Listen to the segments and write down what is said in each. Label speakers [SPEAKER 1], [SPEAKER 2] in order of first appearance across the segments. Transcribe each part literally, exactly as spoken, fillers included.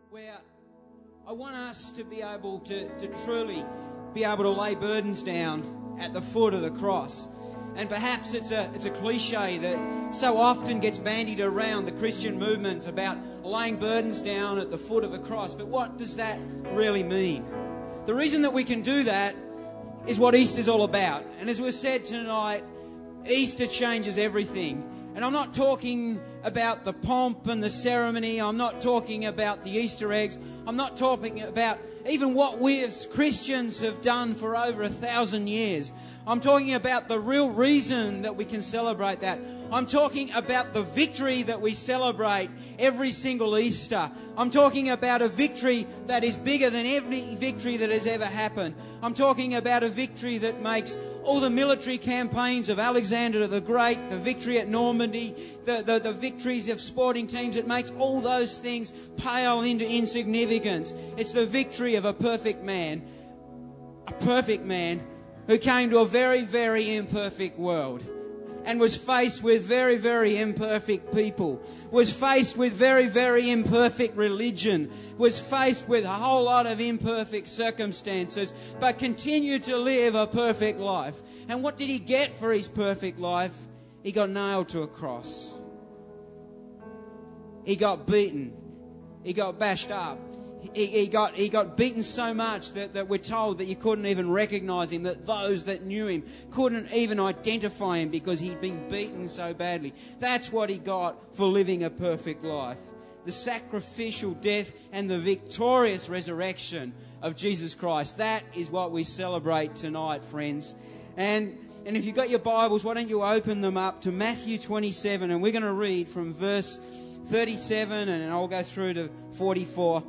[SPEAKER 1] where I want us to be able to, to truly be able to lay burdens down at the foot of the cross. And perhaps it's a it's a cliche that so often gets bandied around the Christian movement about laying burdens down at the foot of a cross. But what does that really mean? The reason that we can do that is what Easter's all about. And as we've said tonight, Easter changes everything. And I'm not talking about the pomp and the ceremony. I'm not talking about the Easter eggs. I'm not talking about even what we as Christians have done for over a thousand years. I'm talking about the real reason that we can celebrate that. I'm talking about the victory that we celebrate every single Easter. I'm talking about a victory that is bigger than every victory that has ever happened. I'm talking about a victory that makes all the military campaigns of Alexander the Great, the victory at Normandy, the, the, the victories of sporting teams, it makes all those things pale into insignificance. It's the victory of a perfect man, a perfect man who came to a very, very imperfect world and was faced with very, very imperfect people, was faced with very, very imperfect religion, was faced with a whole lot of imperfect circumstances, but continued to live a perfect life. And what did he get for his perfect life? He got nailed to a cross. He got beaten. He got bashed up. He, he got he got beaten so much that, that we're told that you couldn't even recognize him, that those that knew him couldn't even identify him because he'd been beaten so badly. That's what he got for living a perfect life. The sacrificial death and the victorious resurrection of Jesus Christ. That is what we celebrate tonight, friends. And and if you've got your Bibles, why don't you open them up to Matthew twenty-seven, and we're going to read from verse thirty-seven and I'll go through to forty-four.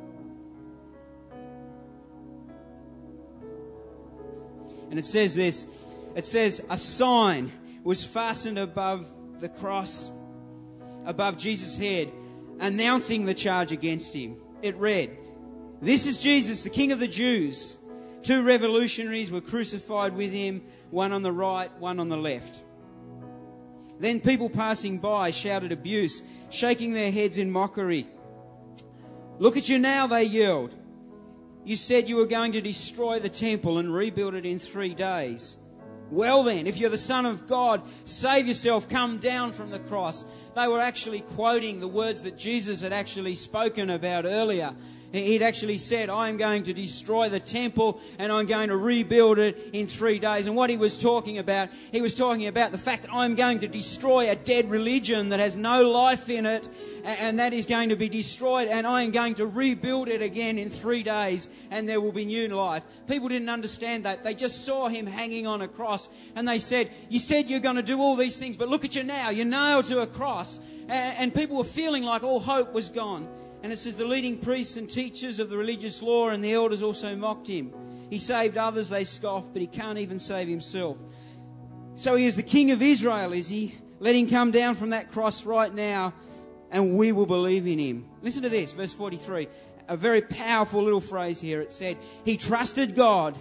[SPEAKER 1] And it says this, it says, a sign was fastened above the cross, above Jesus' head, announcing the charge against him. It read, "This is Jesus, the King of the Jews." Two revolutionaries were crucified with him, one on the right, one on the left. Then people passing by shouted abuse, shaking their heads in mockery. "Look at you now," they yelled. "You said you were going to destroy the temple and rebuild it in three days. Well then, if you're the Son of God, save yourself, come down from the cross." They were actually quoting the words that Jesus had actually spoken about earlier. He'd actually said, "I'm going to destroy the temple and I'm going to rebuild it in three days. And what he was talking about, he was talking about the fact that I'm going to destroy a dead religion that has no life in it, and that is going to be destroyed, and I am going to rebuild it again in three days, and there will be new life." People didn't understand that. They just saw him hanging on a cross, and they said, "You said you're going to do all these things, but look at you now. You're nailed to a cross." And people were feeling like all hope was gone. And it says the leading priests and teachers of the religious law and the elders also mocked him. He saved others, they scoffed, but he can't even save himself. So he is the King of Israel, is he? Let him come down from that cross right now, and we will believe in him. Listen to this, verse forty-three. A very powerful little phrase here. It said, he trusted God.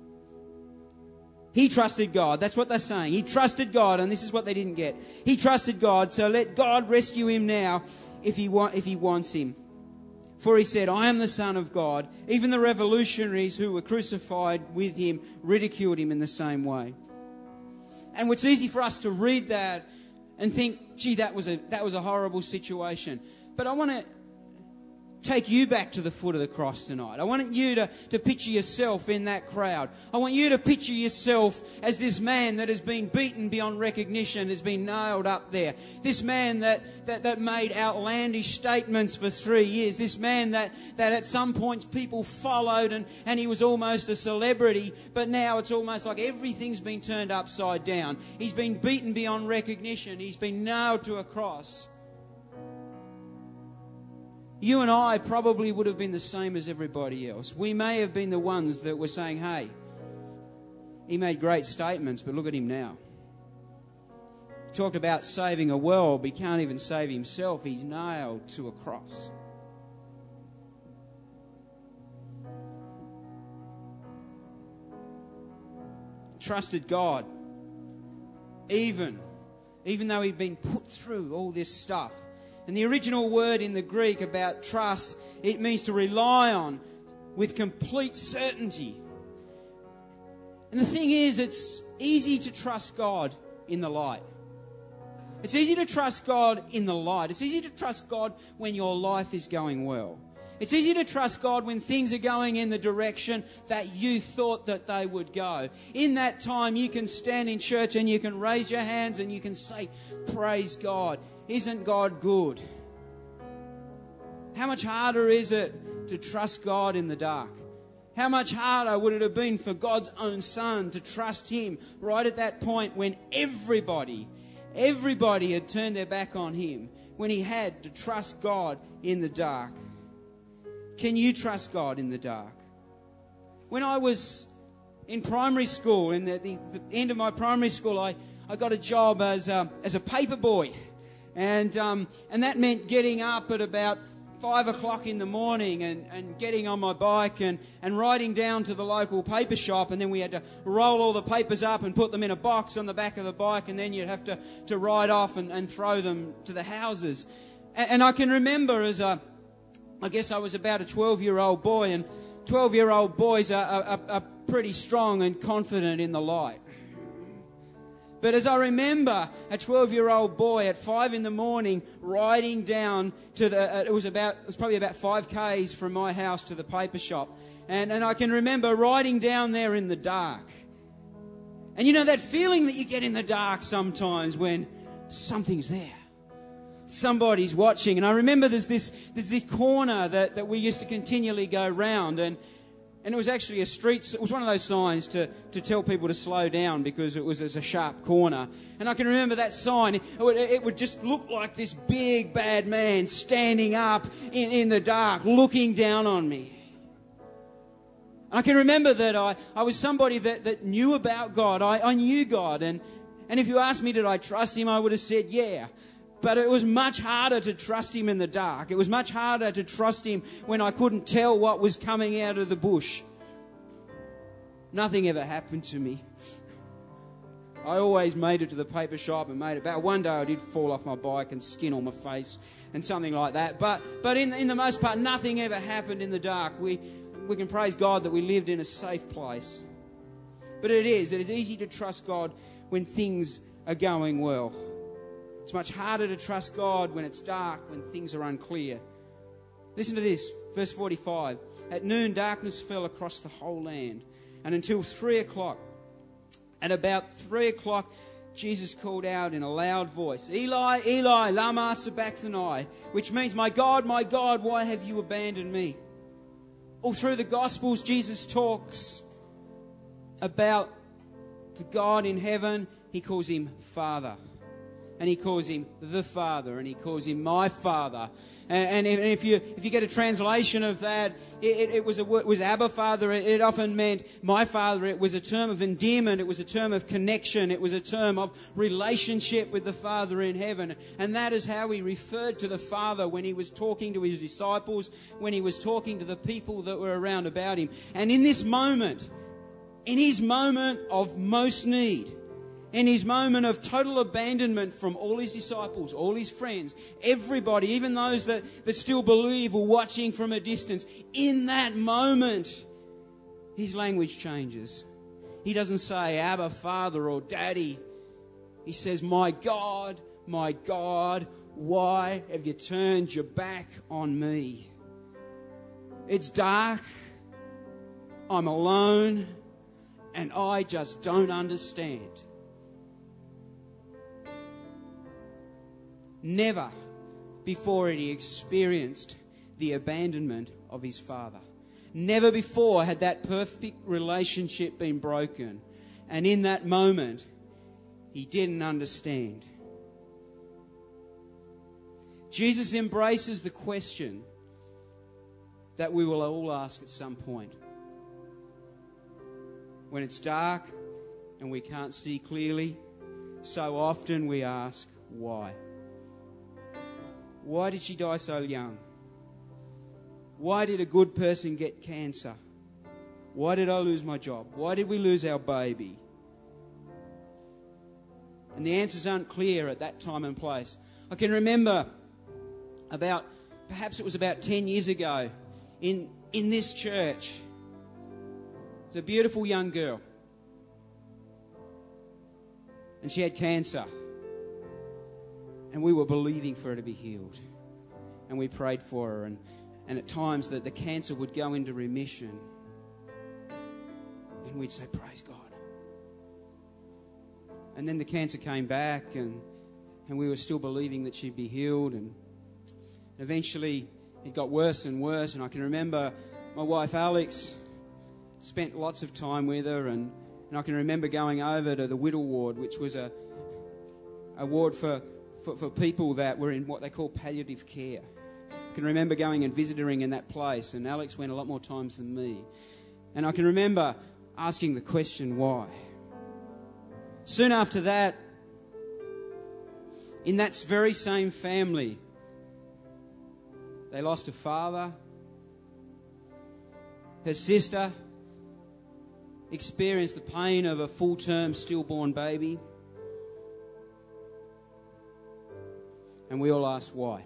[SPEAKER 1] He trusted God. That's what they're saying. He trusted God, and this is what they didn't get. He trusted God, so let God rescue him now if he wa- if he wants him. For he said, "I am the Son of God." Even the revolutionaries who were crucified with him ridiculed him in the same way. And it's easy for us to read that and think, gee, that was a that was a horrible situation. But I want to take you back to the foot of the cross tonight. I want you to, to picture yourself in that crowd. I want you to picture yourself as this man that has been beaten beyond recognition, has been nailed up there. This man that, that, that made outlandish statements for three years. This man that, that at some points people followed and, and he was almost a celebrity. But now it's almost like everything's been turned upside down. He's been beaten beyond recognition. He's been nailed to a cross. You and I probably would have been the same as everybody else. We may have been the ones that were saying, "Hey, he made great statements, but look at him now. He talked about saving a world, but he can't even save himself. He's nailed to a cross." Trusted God. Even, even though he'd been put through all this stuff, And the original word in the Greek about trust, it means to rely on with complete certainty. And the thing is, it's easy to trust God in the light. It's easy to trust God in the light. It's easy to trust God when your life is going well. It's easy to trust God when things are going in the direction that you thought that they would go. In that time, you can stand in church and you can raise your hands and you can say, praise God. Isn't God good? How much harder is it to trust God in the dark? How much harder would it have been for God's own Son to trust Him right at that point when everybody, everybody had turned their back on Him, when He had to trust God in the dark? Can you trust God in the dark? When I was in primary school, in the, the, the end of my primary school, I, I got a job as a, as a paper boy. And, um, and that meant getting up at about five o'clock in the morning and, and getting on my bike and, and riding down to the local paper shop. And then we had to roll all the papers up and put them in a box on the back of the bike. And then you'd have to, to ride off and, and throw them to the houses. And, and I can remember as a... I guess I was about a twelve-year-old boy, and twelve-year-old boys are, are, are pretty strong and confident in the light. But as I remember, a twelve-year-old boy at five in the morning riding down to the, uh, it was about, it was probably about five kays from my house to the paper shop. And, and I can remember riding down there in the dark. And you know that feeling that you get in the dark sometimes when something's there. Somebody's watching. And I remember there's this there's this corner that, that we used to continually go round, and and it was actually a street, it was one of those signs to, to tell people to slow down because it was, it was a sharp corner. And I can remember that sign, it would, it would just look like this big bad man standing up in, in the dark looking down on me. And I can remember that I, I was somebody that, that knew about God. I, I knew God, and, and if you asked me did I trust Him, I would have said yeah. But it was much harder to trust Him in the dark. It was much harder to trust Him when I couldn't tell what was coming out of the bush. Nothing ever happened to me. I always made it to the paper shop and made it back. One day I did fall off my bike and skin on my face and something like that. But but in, in the most part, nothing ever happened in the dark. We, we can praise God that we lived in a safe place. But it is. It is easy to trust God when things are going well. It's much harder to trust God when it's dark, when things are unclear. Listen to this, verse forty-five. At noon, darkness fell across the whole land, and until three o'clock. At about three o'clock, Jesus called out in a loud voice, Eli, Eli, lama sabachthani, which means, my God, my God, why have you abandoned me? All through the Gospels, Jesus talks about the God in heaven. He calls Him Father. And He calls Him the Father, and He calls Him my Father. And, and if you if you get a translation of that, it, it was a it was Abba Father. It, it often meant my Father. It was a term of endearment. It was a term of connection. It was a term of relationship with the Father in heaven. And that is how He referred to the Father when He was talking to His disciples, when He was talking to the people that were around about Him. And in this moment, in His moment of most need, in His moment of total abandonment from all His disciples, all His friends, everybody, even those that, that still believe or watching from a distance, in that moment, His language changes. He doesn't say Abba, Father, or Daddy. He says, my God, my God, why have you turned your back on me? It's dark, I'm alone, and I just don't understand. Never before had he experienced the abandonment of his Father. Never before had that perfect relationship been broken. And in that moment, he didn't understand. Jesus embraces the question that we will all ask at some point. When it's dark and we can't see clearly, so often we ask, why? Why did she die so young? Why did a good person get cancer? Why did I lose my job? Why did we lose our baby? And the answers aren't clear at that time and place. I can remember about, perhaps it was about ten years ago, in, in this church. It was a beautiful young girl. And she had cancer. And we were believing for her to be healed. And we prayed for her. And, and at times that the cancer would go into remission. And we'd say, praise God. And then the cancer came back, and, and we were still believing that she'd be healed. And eventually it got worse and worse. And I can remember my wife Alex spent lots of time with her. And, and I can remember going over to the Whittle ward, which was a, a ward for, for, for people that were in what they call palliative care. I can remember going and visiting in that place. And Alex went a lot more times than me. And I can remember asking the question, why? Soon after that, in that very same family, they lost a father. Her sister experienced the pain of a full-term stillborn baby. And we all asked why.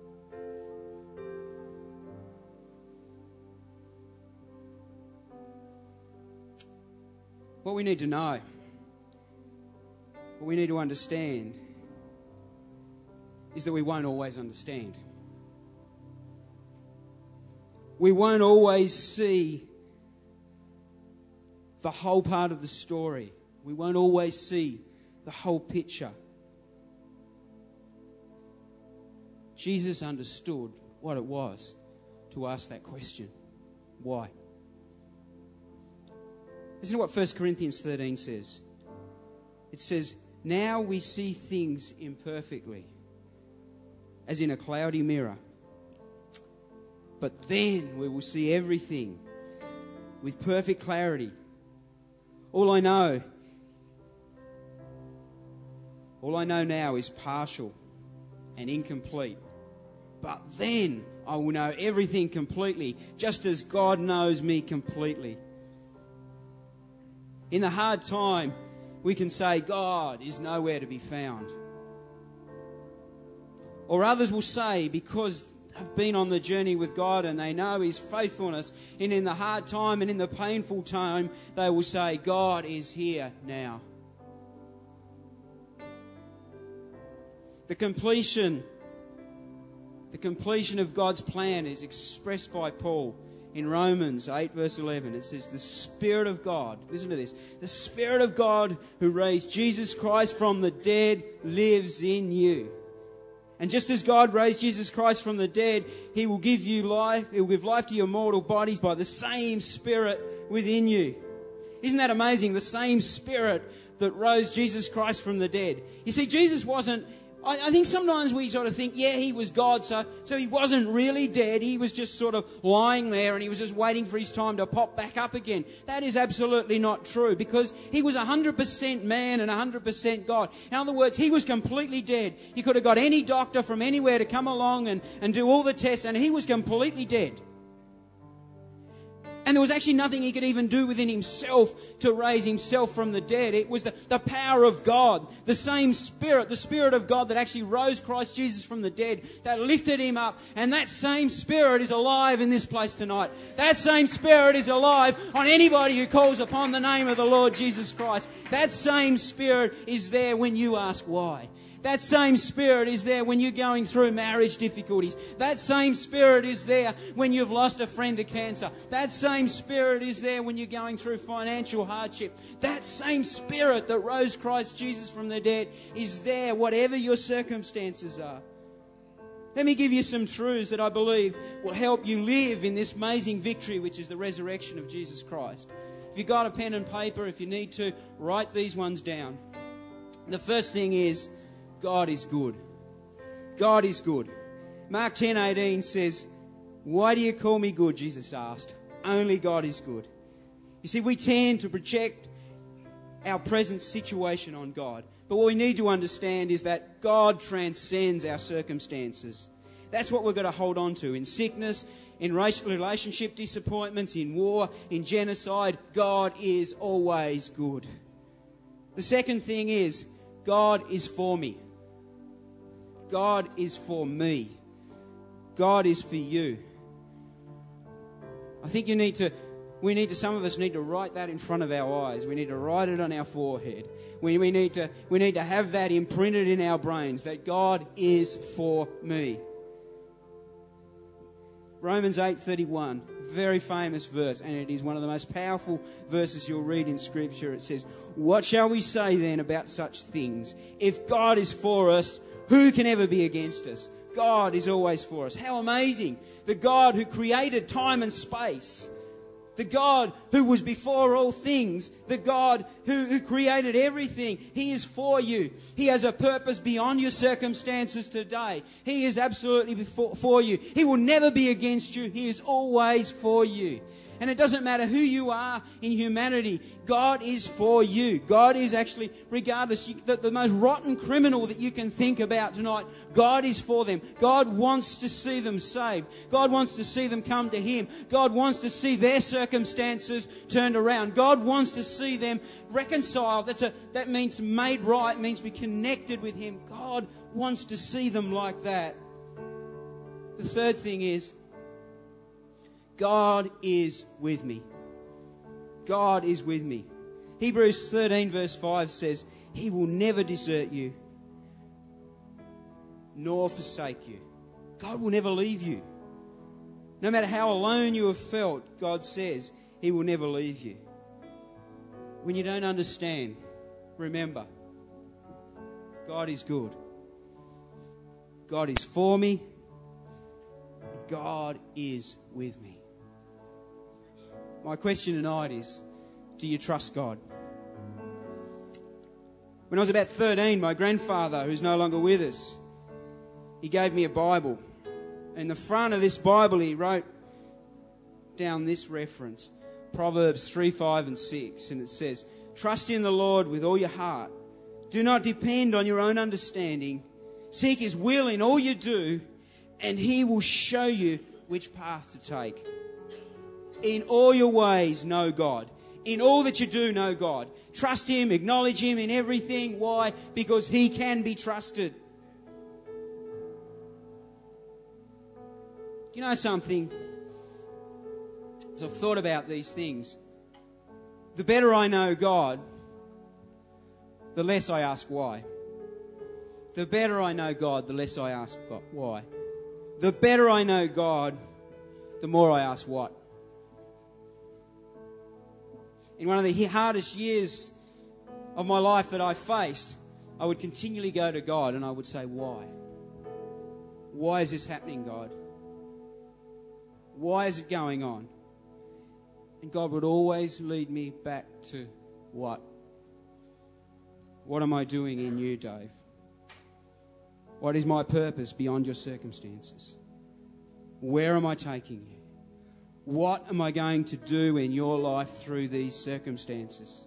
[SPEAKER 1] What we need to know, what we need to understand, is that we won't always understand. We won't always see the whole part of the story. We won't always see the whole picture. Jesus understood what it was to ask that question. Why? Listen to what First Corinthians thirteen says. It says, now we see things imperfectly, as in a cloudy mirror. But then we will see everything with perfect clarity. All I know, all I know now is partial and incomplete. But then I will know everything completely, just as God knows me completely. In the hard time, we can say God is nowhere to be found. Or others will say, because they've been on the journey with God and they know His faithfulness, and in the hard time and in the painful time, they will say, God is here now. The completion, the completion of God's plan is expressed by Paul in Romans eight verse eleven. It says, the Spirit of God, listen to this, the Spirit of God who raised Jesus Christ from the dead lives in you. And just as God raised Jesus Christ from the dead, He will give you life, He will give life to your mortal bodies by the same Spirit within you. Isn't that amazing? The same Spirit that rose Jesus Christ from the dead. You see, Jesus wasn't, I, I think sometimes we sort of think, yeah, He was God, so, so He wasn't really dead. He was just sort of lying there and He was just waiting for His time to pop back up again. That is absolutely not true, because He was one hundred percent man and one hundred percent God. In other words, He was completely dead. He could have got any doctor from anywhere to come along and, and do all the tests, and He was completely dead. And there was actually nothing He could even do within Himself to raise Himself from the dead. It was the, the power of God, the same Spirit, the Spirit of God that actually rose Christ Jesus from the dead, that lifted Him up. And that same Spirit is alive in this place tonight. That same Spirit is alive on anybody who calls upon the name of the Lord Jesus Christ. That same Spirit is there when you ask why. That same Spirit is there when you're going through marriage difficulties. That same Spirit is there when you've lost a friend to cancer. That same Spirit is there when you're going through financial hardship. That same Spirit that rose Christ Jesus from the dead is there whatever your circumstances are. Let me give you some truths that I believe will help you live in this amazing victory, which is the resurrection of Jesus Christ. If you've got a pen and paper, if you need to, write these ones down. The first thing is, God is good. God is good. Mark ten eighteen says, why do you call me good? Jesus asked. Only God is good. You see, we tend to project our present situation on God. But what we need to understand is that God transcends our circumstances. That's what we've got to hold on to. In sickness, in relationship disappointments, in war, in genocide, God is always good. The second thing is, God is for me. God is for me. God is for you. I think you need to, we need to, some of us need to write that in front of our eyes. We need to write it on our forehead. We, we, need to, we need to have that imprinted in our brains, that God is for me. Romans eight thirty-one, very famous verse, and it is one of the most powerful verses you'll read in Scripture. It says, "What shall we say then about such things? If God is for us, who can ever be against us?" God is always for us. How amazing! The God who created time and space, the God who was before all things, the God who, who created everything, He is for you. He has a purpose beyond your circumstances today. He is absolutely before, for you. He will never be against you. He is always for you. And it doesn't matter who you are in humanity, God is for you. God is actually, regardless, you, the, the most rotten criminal that you can think about tonight, God is for them. God wants to see them saved. God wants to see them come to Him. God wants to see their circumstances turned around. God wants to see them reconciled. That's a, that means made right, means be connected with Him. God wants to see them like that. The third thing is, God is with me. God is with me. Hebrews thirteen verse five says, He will never desert you, nor forsake you. God will never leave you. No matter how alone you have felt, God says He will never leave you. When you don't understand, remember, God is good. God is for me. God is with me. My question tonight is, do you trust God? When I was about thirteen, my grandfather, who's no longer with us, he gave me a Bible. In the front of this Bible, he wrote down this reference, Proverbs three, five and six, and it says, "Trust in the Lord with all your heart. Do not depend on your own understanding. Seek His will in all you do, and He will show you which path to take. In all your ways, know God. In all that you do, know God. Trust Him, acknowledge Him in everything. Why? Because He can be trusted." Do you know something? As I've thought about these things, the better I know God, the less I ask why. The better I know God, the less I ask God why. The better I know God, the more I ask what. In one of the hardest years of my life that I faced, I would continually go to God and I would say, why? Why is this happening, God? Why is it going on? And God would always lead me back to what? What am I doing in you, Dave? What is my purpose beyond your circumstances? Where am I taking you? What am I going to do in your life through these circumstances?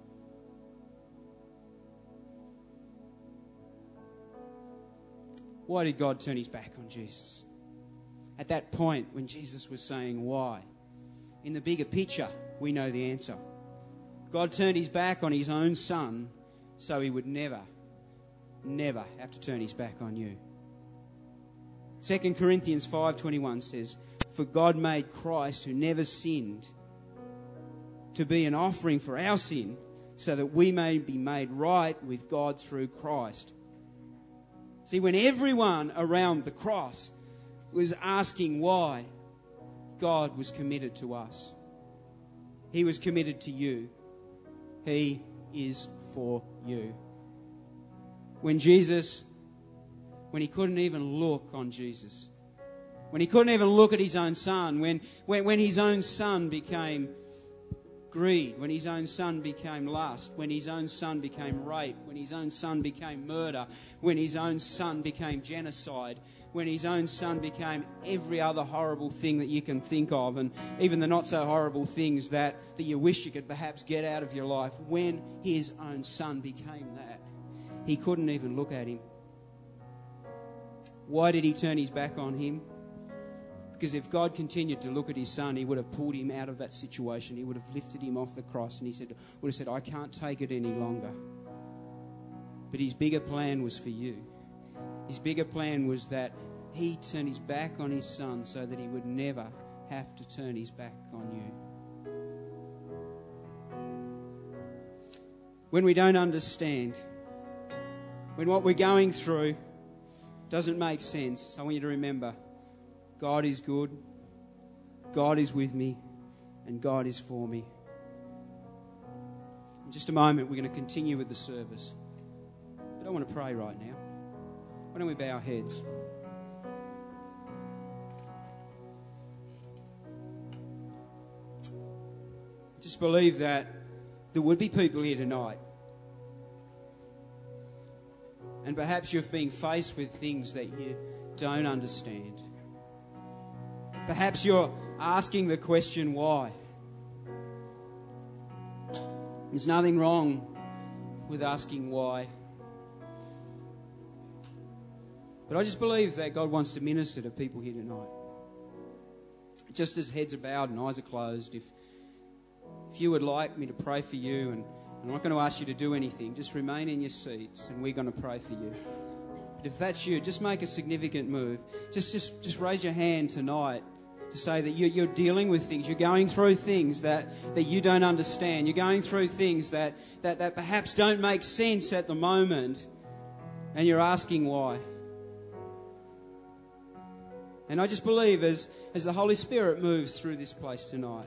[SPEAKER 1] Why did God turn His back on Jesus? At that point when Jesus was saying why, in the bigger picture, we know the answer. God turned His back on His own Son so He would never, never have to turn His back on you. Second Corinthians five twenty-one says, "For God made Christ, who never sinned, to be an offering for our sin, so that we may be made right with God through Christ." See, when everyone around the cross was asking why, God was committed to us. He was committed to you. He is for you. When Jesus, when He couldn't even look on Jesus, when He couldn't even look at His own Son, when, when, when His own Son became greed, when His own Son became lust, when His own Son became rape, when His own Son became murder, when His own Son became genocide, when His own Son became every other horrible thing that you can think of, and even the not so horrible things that, that you wish you could perhaps get out of your life, when His own Son became that, He couldn't even look at Him. Why did He turn His back on Him? Because if God continued to look at His Son, He would have pulled Him out of that situation. He would have lifted Him off the cross, and He said, would have said, "I can't take it any longer." But His bigger plan was for you. His bigger plan was that He turned his back on his Son so that he would never have to turn his back on you. When we don't understand, when what we're going through doesn't make sense, I want you to remember, God is good, God is with me, and God is for me. In just a moment, we're going to continue with the service. But I want to pray right now. Why don't we bow our heads? Just believe that there would be people here tonight, and perhaps you've been faced with things that you don't understand. Perhaps you're asking the question, why? There's nothing wrong with asking why. But I just believe that God wants to minister to people here tonight. Just as heads are bowed and eyes are closed, if if you would like me to pray for you, and I'm not going to ask you to do anything, just remain in your seats and we're going to pray for you. But if that's you, just make a significant move. Just just, just raise your hand tonight to say that you're, you're dealing with things. You're going through things that, that you don't understand. You're going through things that, that, that perhaps don't make sense at the moment, and you're asking why. And I just believe as, as the Holy Spirit moves through this place tonight,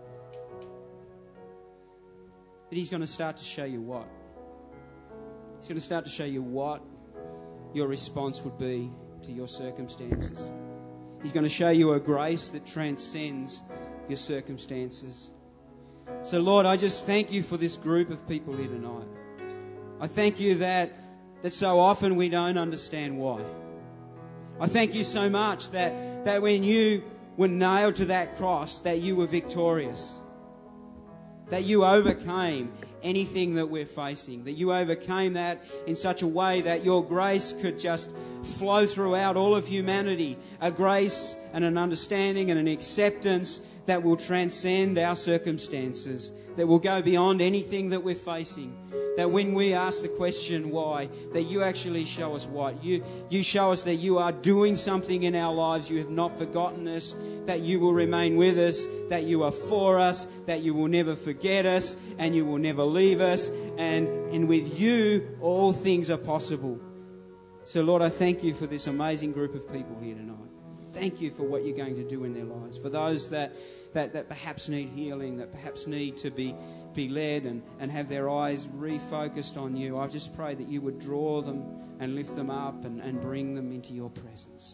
[SPEAKER 1] that He's going to start to show you what. He's going to start to show you what your response would be to your circumstances. He's going to show you a grace that transcends your circumstances. So, Lord, I just thank you for this group of people here tonight. I thank you that, that so often we don't understand why. I thank you so much that, that when you were nailed to that cross, that you were victorious. That you overcame anything that we're facing. That you overcame that in such a way that your grace could just flow throughout all of humanity. A grace and an understanding and an acceptance that will transcend our circumstances. That will go beyond anything that we're facing. That when we ask the question why, that you actually show us what. You, you show us that you are doing something in our lives. You have not forgotten us. That you will remain with us. That you are for us. That you will never forget us. And you will never leave us. And, and with you, all things are possible. So, Lord, I thank you for this amazing group of people here tonight. Thank you for what you're going to do in their lives. For those that, that, that perhaps need healing, that perhaps need to be, be led and, and have their eyes refocused on you, I just pray that you would draw them and lift them up and, and bring them into your presence.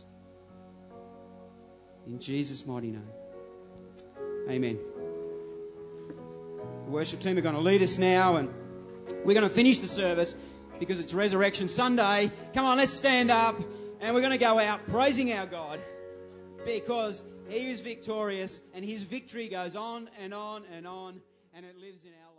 [SPEAKER 1] In Jesus' mighty name. Amen. The worship team are going to lead us now, and we're going to finish the service because it's Resurrection Sunday. Come on, let's stand up, and we're going to go out praising our God, because He is victorious and His victory goes on and on and on, and it lives in our lives.